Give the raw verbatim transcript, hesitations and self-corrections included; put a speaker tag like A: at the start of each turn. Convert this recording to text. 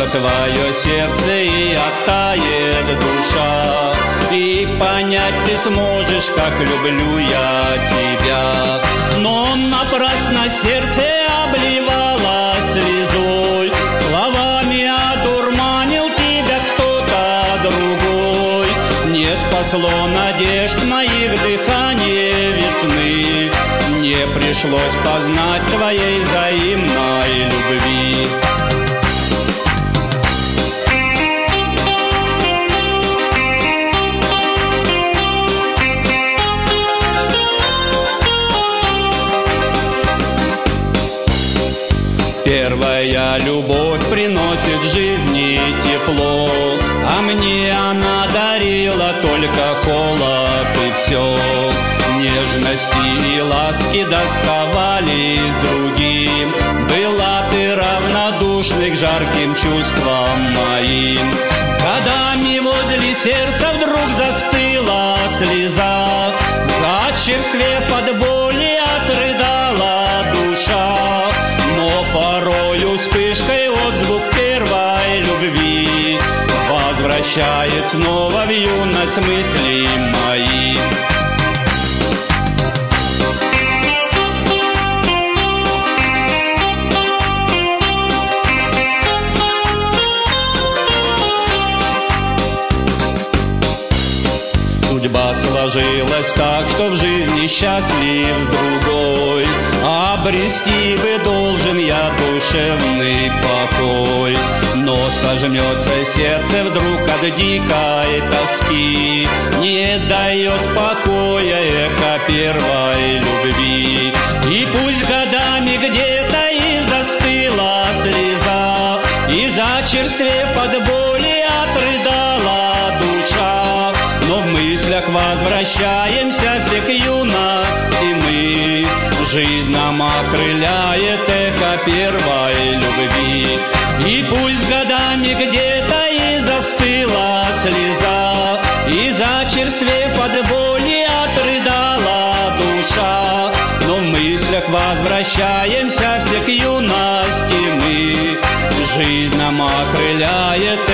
A: Упадет твое сердце и оттает душа, и понять ты сможешь, как люблю я тебя. Но напрасно сердце обливало слезой, словами одурманил тебя кто-то другой. Не спасло надежд моих дыхание весны, не пришлось познать твоей взаимной любви. Первая любовь приносит жизни тепло, а мне она дарила только холод и все. Нежности и ласки доставали другим, была ты равнодушной к жарким чувствам моим. Годами возле сердца вдруг застыла слеза, зачерствев от боли отрыдала душа. Порою вспышкой отзвук первой любви возвращает снова в юность мысли мои. Судьба сложилась так, что в жизни счастлив другой. Обрести бы должен я душевный покой, но сожмется сердце вдруг от дикой тоски, не дает покоя эхо первой любви. И пусть годами где-то и застыла слеза, и зачерствев от боли отрыдала душа, но в мыслях возвращаемся все к юности мы. Жизнь нам окрыляет эхо первой любви. И пусть годами где-то и застыла слеза, и зачерствев от боли отрыдала душа, но в мыслях возвращаемся все к юности мы. Жизнь нам окрыляет